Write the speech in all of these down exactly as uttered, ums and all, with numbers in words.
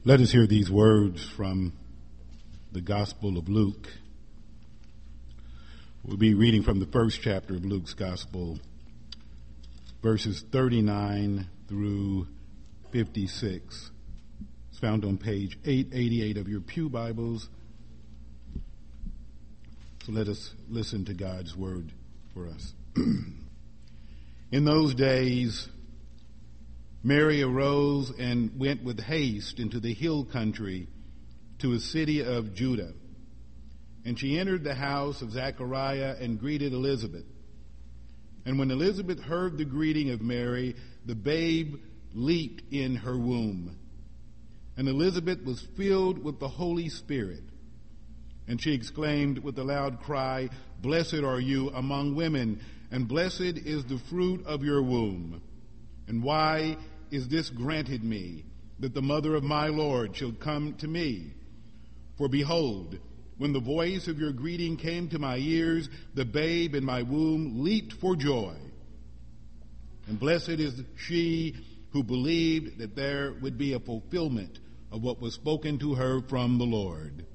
Let us hear these words from the Gospel of Luke. We'll be reading from the first chapter of Luke's Gospel, verses thirty-nine through fifty-six. It's found on page eight eighty-eight of your pew Bibles. So let us listen to God's word for us. In those days, Mary arose and went with haste into the hill country to a city of Judah. And she entered the house of Zechariah and greeted Elizabeth. And when Elizabeth heard the greeting of Mary, the babe leaped in her womb. And Elizabeth was filled with the Holy Spirit. And she exclaimed with a loud cry, "Blessed are you among women, and blessed is the fruit of your womb. And why is this granted me, that the mother of my Lord shall come to me? For behold, when the voice of your greeting came to my ears, the babe in my womb leaped for joy. And blessed is she who believed that there would be a fulfillment of what was spoken to her from the Lord."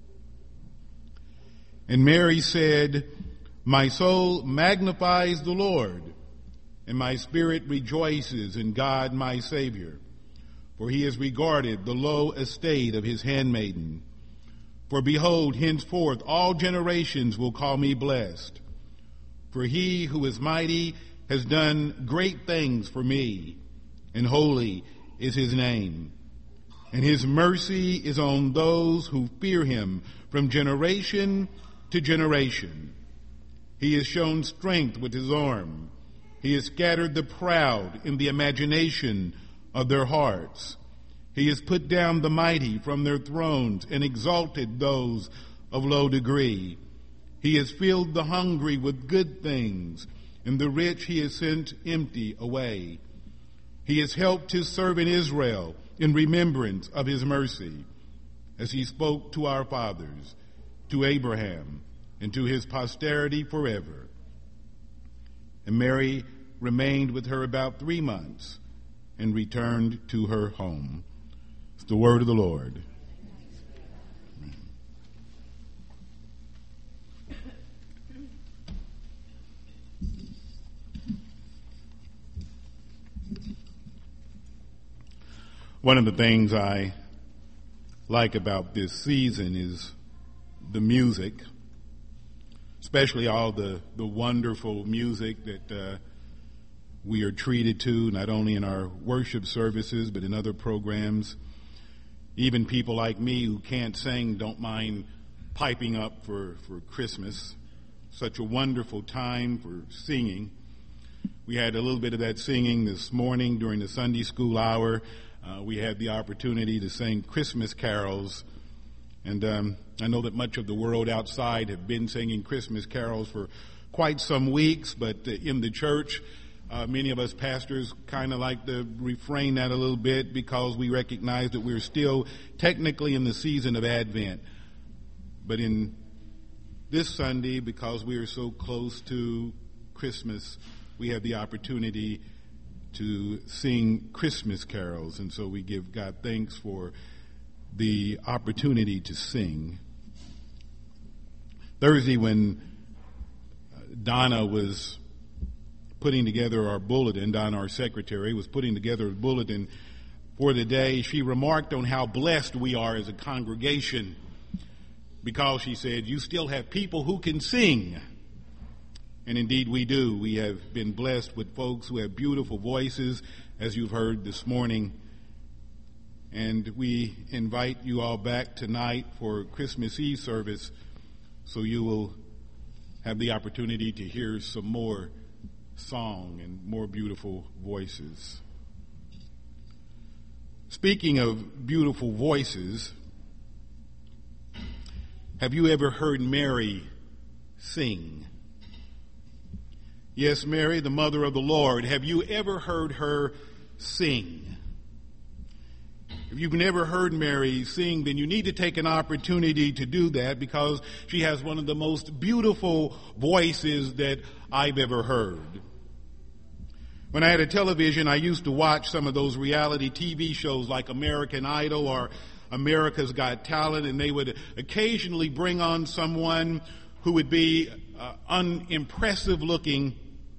And Mary said, "My soul magnifies the Lord, and my spirit rejoices in God my Savior, for he has regarded the low estate of his handmaiden. For behold, henceforth all generations will call me blessed. For he who is mighty has done great things for me, and holy is his name. And his mercy is on those who fear him from generation to generation. He has shown strength with his arm. He has scattered the proud in the imagination of their hearts. He has put down the mighty from their thrones and exalted those of low degree. He has filled the hungry with good things, and the rich he has sent empty away. He has helped his servant Israel in remembrance of his mercy, as he spoke to our fathers, to Abraham, and to his posterity forever." And Mary remained with her about three months and returned to her home. It's the word of the Lord. Amen. One of the things I like about this season is the music, especially all the, the wonderful music that uh, we are treated to, not only in our worship services, but in other programs. Even people like me who can't sing don't mind piping up for, for Christmas. Such a wonderful time for singing. We had a little bit of that singing this morning during the Sunday school hour. Uh, we had the opportunity to sing Christmas carols. And um, I know that much of the world outside have been singing Christmas carols for quite some weeks, but uh, in the church, uh, many of us pastors kind of like to refrain that a little bit because we recognize that we're still technically in the season of Advent. But in this Sunday, because we are so close to Christmas, we have the opportunity to sing Christmas carols, and so we give God thanks for the opportunity to sing. Thursday, when Donna was putting together our bulletin, Donna, our secretary, was putting together a bulletin for the day, she remarked on how blessed we are as a congregation because she said, "You still have people who can sing." And indeed we do. We have been blessed with folks who have beautiful voices, as you've heard this morning. And we invite you all back tonight for Christmas Eve service so you will have the opportunity to hear some more song and more beautiful voices. Speaking of beautiful voices, have you ever heard Mary sing? Yes, Mary, the mother of the Lord. Have you ever heard her sing? If you've never heard Mary sing, then you need to take an opportunity to do that because she has one of the most beautiful voices that I've ever heard. When I had a television, I used to watch some of those reality T V shows like American Idol or America's Got Talent, and they would occasionally bring on someone who would be uh, unimpressive looking,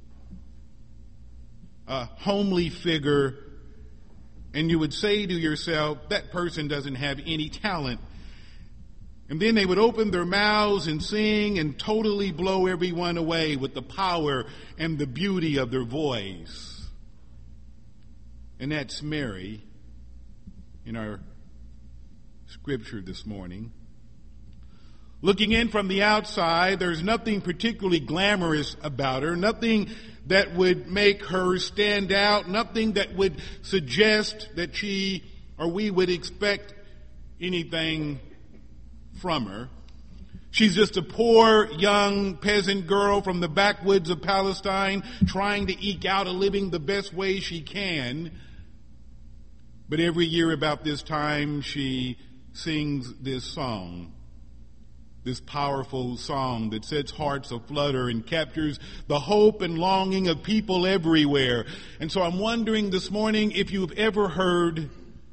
a homely figure, and you would say to yourself, that person doesn't have any talent. And then they would open their mouths and sing and totally blow everyone away with the power and the beauty of their voice. And that's Mary in our scripture this morning. Looking in from the outside, there's nothing particularly glamorous about her, nothing that would make her stand out, nothing that would suggest that she or we would expect anything from her. She's just a poor young peasant girl from the backwoods of Palestine trying to eke out a living the best way she can. But every year about this time she sings this song, this powerful song that sets hearts aflutter and captures the hope and longing of people everywhere. And so I'm wondering this morning if you've ever heard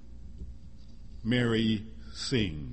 Mary sing.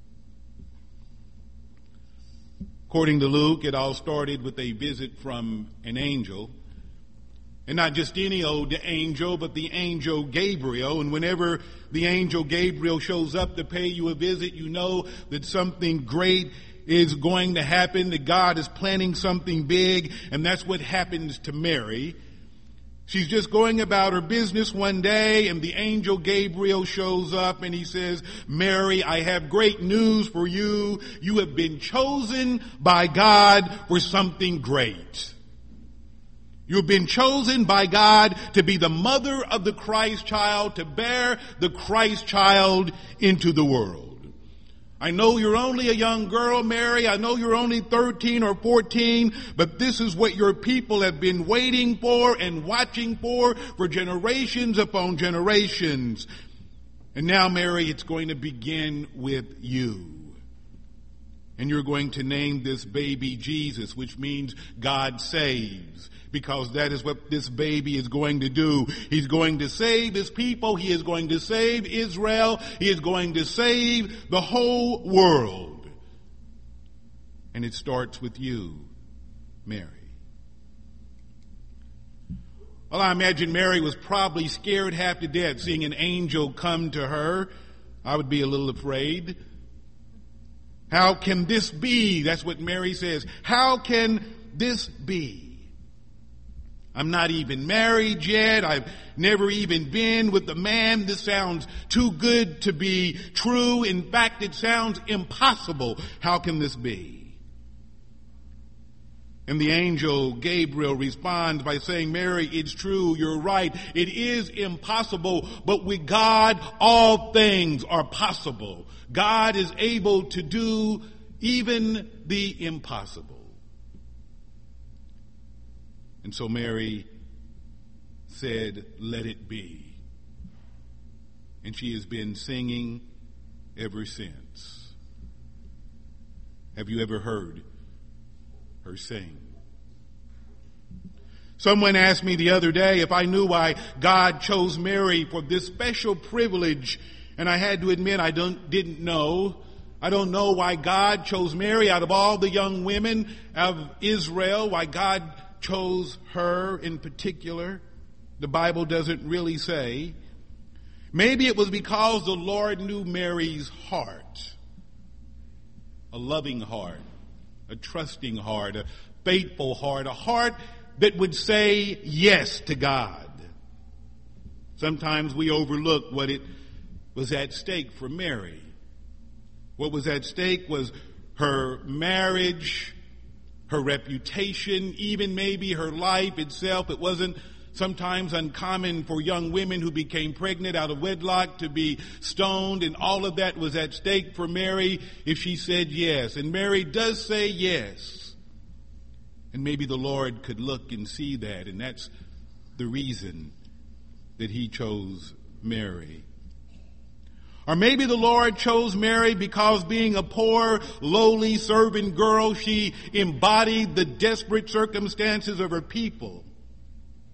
According to Luke, it all started with a visit from an angel. And not just any old angel, but the angel Gabriel. And whenever the angel Gabriel shows up to pay you a visit, you know that something great is going to happen, that God is planning something big. And that's what happens to Mary. She's just going about her business one day, and the angel Gabriel shows up and he says, Mary, I have great news for you. You have been chosen by God for something great. You've been chosen by God to be the mother of the Christ child, to bear the Christ child into the world. I know you're only a young girl, Mary. I know you're only thirteen or fourteen, but this is what your people have been waiting for and watching for for generations upon generations. And now, Mary, it's going to begin with you. And you're going to name this baby Jesus, which means God saves, because that is what this baby is going to do. He's going to save his people. He is going to save Israel. He is going to save the whole world. And it starts with you, Mary. Well, I imagine Mary was probably scared half to death seeing an angel come to her. I would be a little afraid. How can this be? That's what Mary says. How can this be? I'm not even married yet. I've never even been with a man. This sounds too good to be true. In fact, it sounds impossible. How can this be? And the angel Gabriel responds by saying, Mary, it's true. You're right. It is impossible. But with God, all things are possible. God is able to do even the impossible. And so Mary said, let it be. And she has been singing ever since. Have you ever heard her sing? Someone asked me the other day if I knew why God chose Mary for this special privilege, and I had to admit I don't, didn't know. I don't know why God chose Mary out of all the young women of Israel, why God chose her in particular. The Bible doesn't really say. Maybe it was because the Lord knew Mary's heart. A loving heart, a trusting heart, a faithful heart, a heart that would say yes to God. Sometimes we overlook what it was at stake for Mary. What was at stake was her marriage, her reputation, even maybe her life itself. It wasn't sometimes uncommon for young women who became pregnant out of wedlock to be stoned, and all of that was at stake for Mary if she said yes. And Mary does say yes. And maybe the Lord could look and see that, and that's the reason that he chose Mary. Or maybe the Lord chose Mary because being a poor, lowly servant girl, she embodied the desperate circumstances of her people.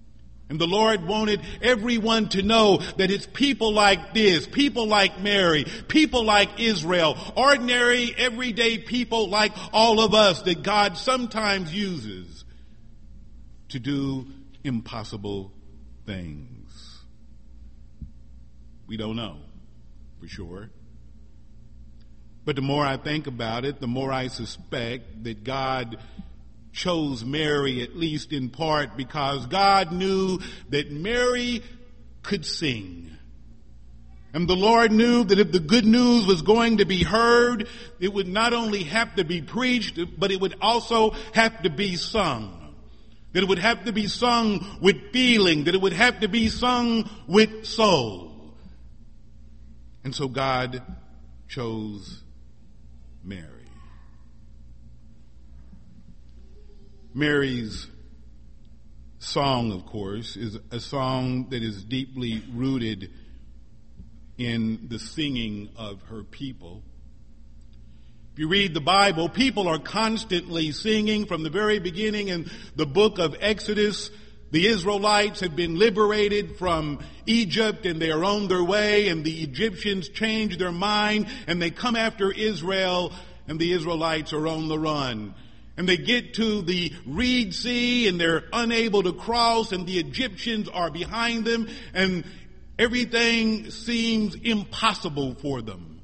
And the Lord wanted everyone to know that it's people like this, people like Mary, people like Israel, ordinary, everyday people like all of us that God sometimes uses to do impossible things. We don't know for sure. But the more I think about it, the more I suspect that God chose Mary, at least in part, because God knew that Mary could sing. And the Lord knew that if the good news was going to be heard, it would not only have to be preached, but it would also have to be sung. That it would have to be sung with feeling, that it would have to be sung with soul. And so God chose Mary. Mary's song, of course, is a song that is deeply rooted in the singing of her people. If you read the Bible, people are constantly singing from the very beginning. In the book of Exodus, the Israelites have been liberated from Egypt and they are on their way, and the Egyptians change their mind and they come after Israel, and the Israelites are on the run. And they get to the Reed Sea and they're unable to cross, and the Egyptians are behind them, and everything seems impossible for them.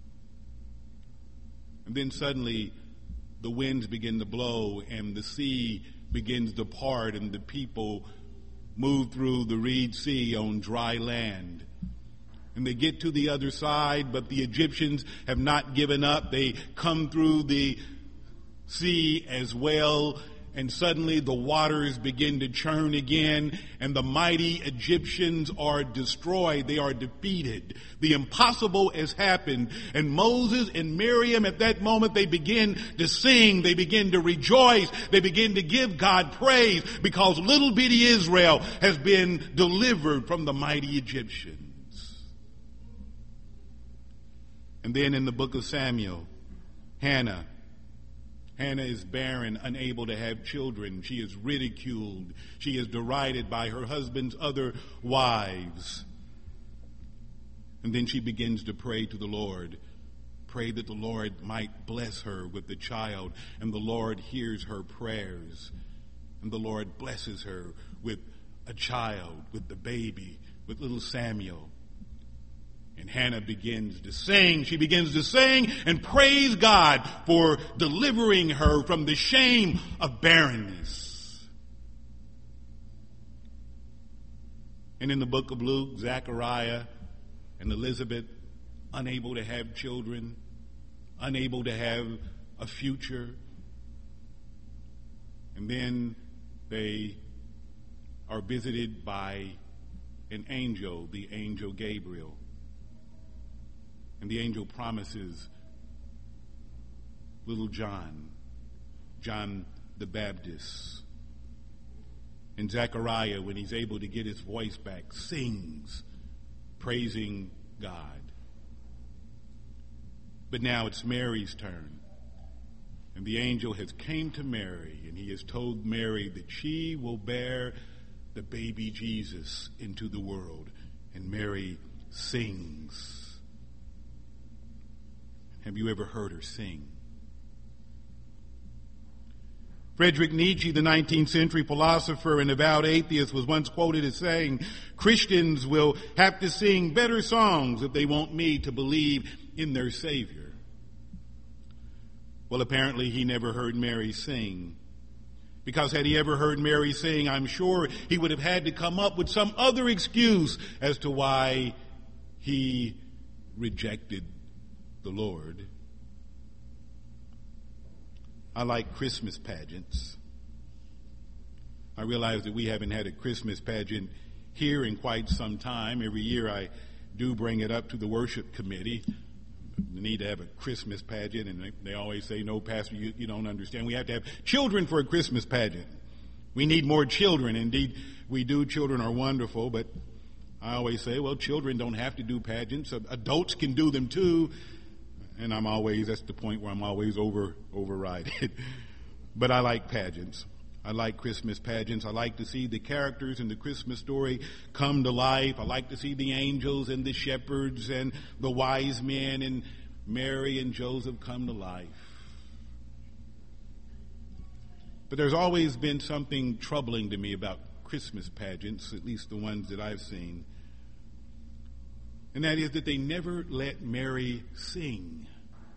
And then suddenly the winds begin to blow and the sea begins to part, and the people move through the Reed Sea on dry land. And they get to the other side, but the Egyptians have not given up. They come through the sea as well, and suddenly the waters begin to churn again, and the mighty Egyptians are destroyed. They are defeated. The impossible has happened, and Moses and Miriam at that moment, they begin to sing, they begin to rejoice, they begin to give God praise, because little bitty Israel has been delivered from the mighty Egyptians. And then in the book of Samuel, Hannah Hannah is barren, unable to have children. She is ridiculed. She is derided by her husband's other wives. And then she begins to pray to the Lord. Pray that the Lord might bless her with the child. And the Lord hears her prayers. And the Lord blesses her with a child, with the baby, with little Samuel. And Hannah begins to sing. She begins to sing and praise God for delivering her from the shame of barrenness. And in the book of Luke, Zechariah and Elizabeth, unable to have children, unable to have a future. And then they are visited by an angel, the angel Gabriel. And the angel promises little John, John the Baptist. And Zechariah, when he's able to get his voice back, sings, praising God. But now it's Mary's turn. And the angel has came to Mary, and he has told Mary that she will bear the baby Jesus into the world. And Mary sings. Have you ever heard her sing? Friedrich Nietzsche, the nineteenth century philosopher and avowed atheist, was once quoted as saying, Christians will have to sing better songs if they want me to believe in their Savior. Well, apparently he never heard Mary sing. Because had he ever heard Mary sing, I'm sure he would have had to come up with some other excuse as to why he rejected the Lord. I like Christmas pageants. I realize that we haven't had a Christmas pageant here in quite some time. Every year I do bring it up to the worship committee. We need to have a Christmas pageant, and they, they always say, no, Pastor, you, you don't understand. We have to have children for a Christmas pageant. We need more children. Indeed, we do. Children are wonderful, but I always say, well, children don't have to do pageants. Adults can do them too. And I'm always, that's the point where I'm always over, overrided. But I like pageants. I like Christmas pageants. I like to see the characters in the Christmas story come to life. I like to see the angels and the shepherds and the wise men and Mary and Joseph come to life. But there's always been something troubling to me about Christmas pageants, at least the ones that I've seen. And that is that they never let Mary sing.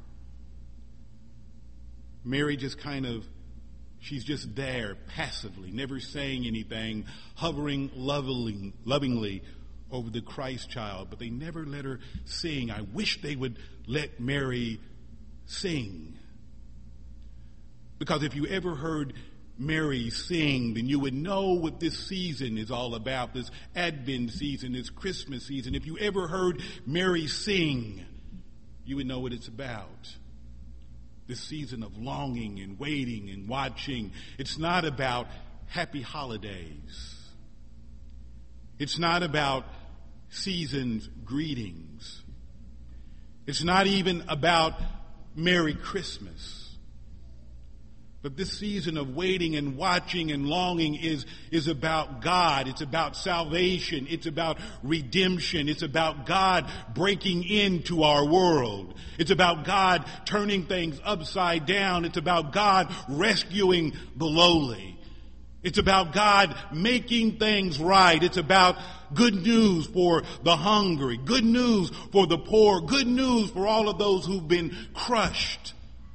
Mary just kind of, she's just there passively, never saying anything, hovering lovingly, lovingly over the Christ child, but they never let her sing. I wish they would let Mary sing. Because if you ever heard Mary sing, then you would know what this season is all about, this Advent season, this Christmas season. If you ever heard Mary sing, you would know what it's about. This season of longing and waiting and watching. It's not about happy holidays. It's not about season's greetings. It's not even about Merry Christmas. But this season of waiting and watching and longing is, is about God. It's about salvation. It's about redemption. It's about God breaking into our world. It's about God turning things upside down. It's about God rescuing the lowly. It's about God making things right. It's about good news for the hungry, good news for the poor, good news for all of those who've been crushed.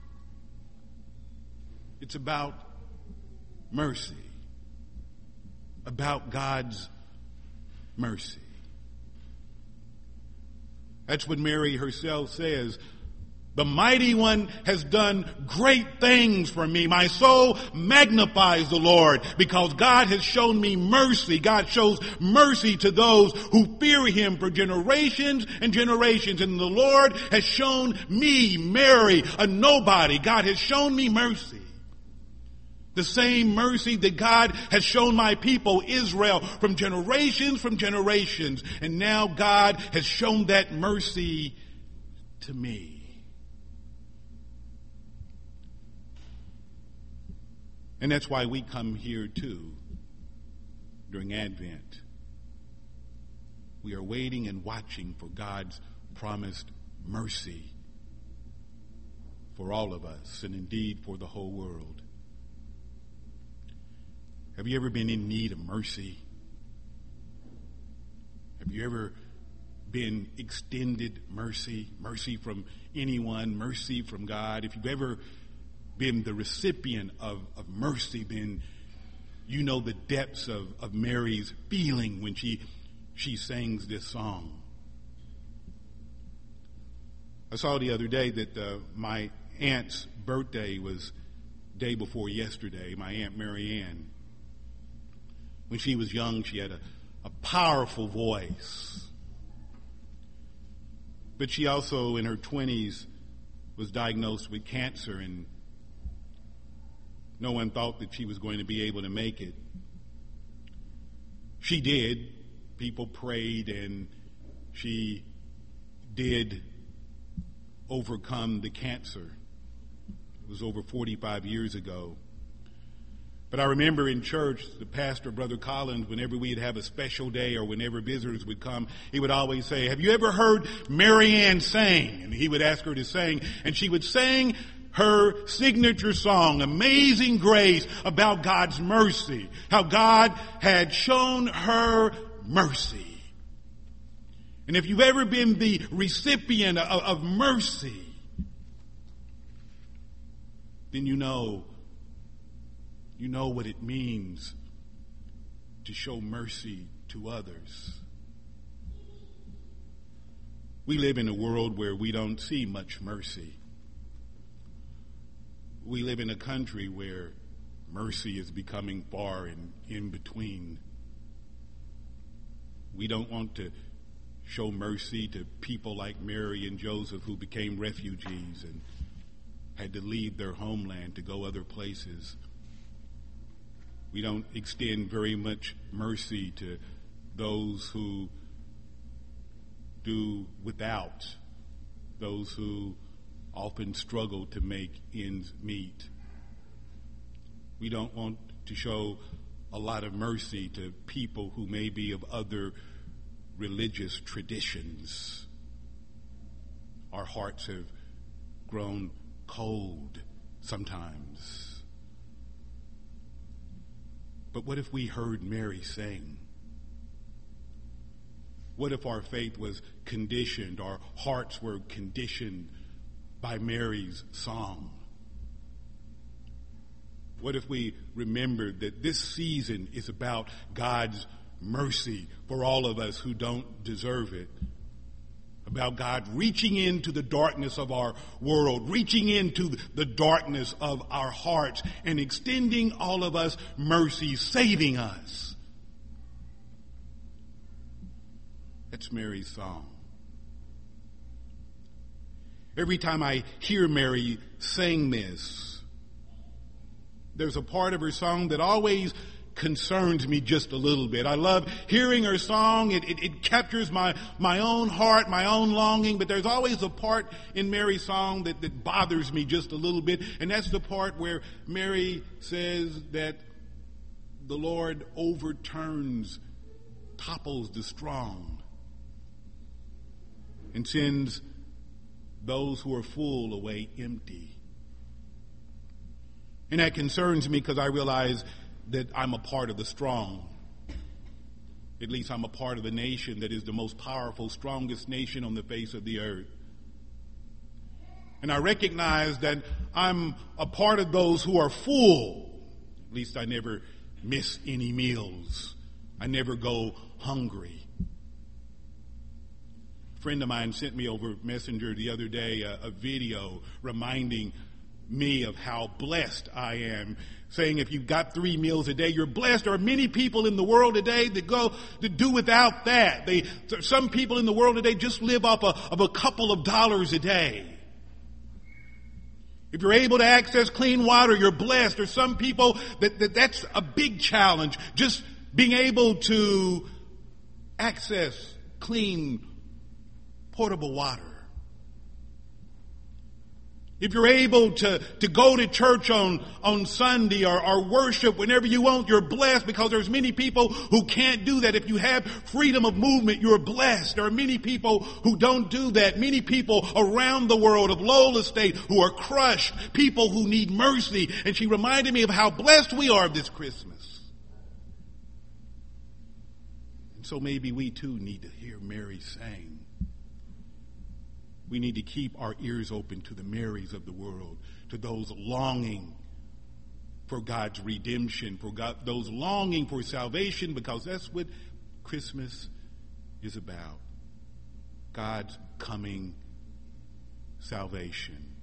It's about mercy, about God's mercy. That's what Mary herself says. The mighty one has done great things for me. My soul magnifies the Lord because God has shown me mercy. God shows mercy to those who fear him for generations and generations. And the Lord has shown me, Mary, a nobody. God has shown me mercy. The same mercy that God has shown my people, Israel, from generations, from generations. And now God has shown that mercy to me. And that's why we come here too during Advent. We are waiting and watching for God's promised mercy for all of us and indeed for the whole world. Have you ever been in need of mercy? Have you ever been extended mercy? Mercy from anyone, mercy from God? If you've ever been the recipient of, of mercy, then you know the depths of, of Mary's feeling when she, she sings this song. I saw the other day that uh, my aunt's birthday was day before yesterday, my Aunt Mary Ann. When she was young, she had a, a powerful voice. But she also, in her twenties, was diagnosed with cancer, and no one thought that she was going to be able to make it. She did. People prayed, and she did overcome the cancer. It was over forty-five years ago. But I remember in church, the pastor, Brother Collins, whenever we'd have a special day or whenever visitors would come, he would always say, "Have you ever heard Mary Ann sing?" And he would ask her to sing. And she would sing her signature song, Amazing Grace, about God's mercy. How God had shown her mercy. And if you've ever been the recipient of, of mercy, then you know You know what it means to show mercy to others. We live in a world where we don't see much mercy. We live in a country where mercy is becoming far and in between. We don't want to show mercy to people like Mary and Joseph who became refugees and had to leave their homeland to go other places. We don't extend very much mercy to those who do without, those who often struggle to make ends meet. We don't want to show a lot of mercy to people who may be of other religious traditions. Our hearts have grown cold sometimes. But what if we heard Mary sing? What if our faith was conditioned, our hearts were conditioned by Mary's song? What if we remembered that this season is about God's mercy for all of us who don't deserve it? About God reaching into the darkness of our world, reaching into the darkness of our hearts, and extending all of us mercy, saving us. That's Mary's song. Every time I hear Mary sing this, there's a part of her song that always concerns me just a little bit. I love hearing her song. It, it, it captures my, my own heart, my own longing, but there's always a part in Mary's song that, that bothers me just a little bit, and that's the part where Mary says that the Lord overturns, topples the strong, and sends those who are full away empty. And that concerns me because I realize that I'm a part of the strong. At least I'm a part of the nation that is the most powerful, strongest nation on the face of the earth. And I recognize that I'm a part of those who are full. At least I never miss any meals. I never go hungry. A friend of mine sent me over Messenger the other day a, a video reminding me of how blessed I am, saying if you've got three meals a day, you're blessed. There are many people in the world today that go to do without that. They, some people in the world today just live off a, of a couple of dollars a day. If you're able to access clean water, you're blessed. There's some people that, that that's a big challenge, just being able to access clean, portable water. If you're able to, to go to church on, on Sunday or, or worship whenever you want, you're blessed, because there's many people who can't do that. If you have freedom of movement, you're blessed. There are many people who don't do that. Many people around the world of Lola State who are crushed, people who need mercy. And she reminded me of how blessed we are this Christmas. And so maybe we too need to hear Mary sing. We need to keep our ears open to the Marys of the world, to those longing for God's redemption, for God, those longing for salvation, because that's what Christmas is about. God's coming salvation.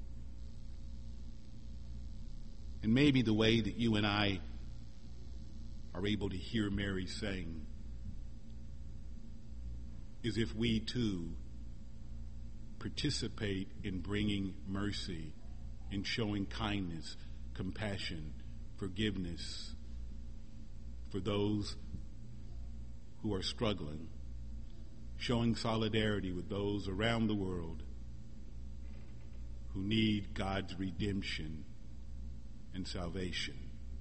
And maybe the way that you and I are able to hear Mary sing is if we too participate in bringing mercy, in showing kindness, compassion, forgiveness for those who are struggling, showing solidarity with those around the world who need God's redemption and salvation.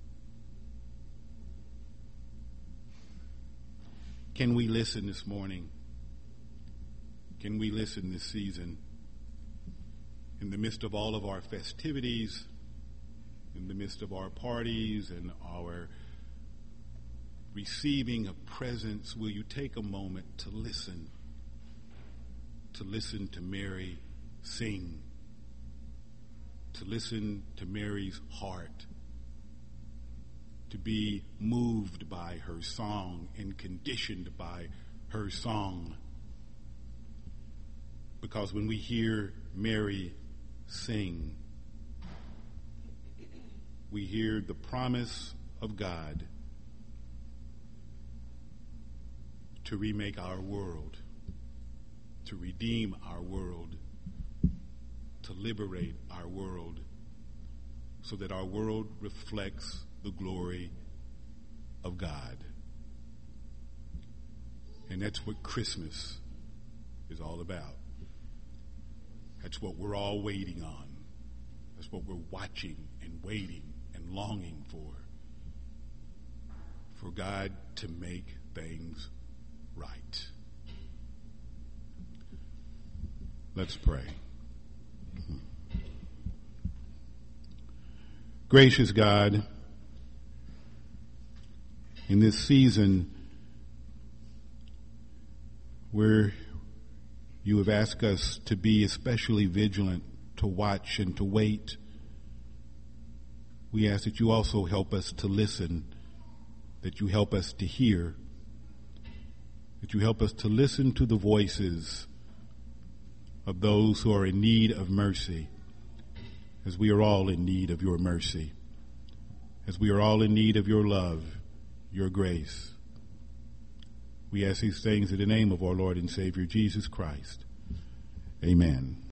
Can we listen this morning? Can we listen this season? In the midst of all of our festivities, in the midst of our parties and our receiving of presents, will you take a moment to listen, to listen to Mary sing, to listen to Mary's heart, to be moved by her song and conditioned by her song? Because when we hear Mary sing, we hear the promise of God to remake our world, to redeem our world, to liberate our world, so that our world reflects the glory of God. And that's what Christmas is all about. That's what we're all waiting on. That's what we're watching and waiting and longing for. for God to make things right. Let's pray. Gracious God, in this season where you have asked us to be especially vigilant, to watch and to wait, we ask that you also help us to listen, that you help us to hear, that you help us to listen to the voices of those who are in need of mercy, as we are all in need of your mercy, as we are all in need of your love, your grace. We ask these things in the name of our Lord and Savior, Jesus Christ. Amen.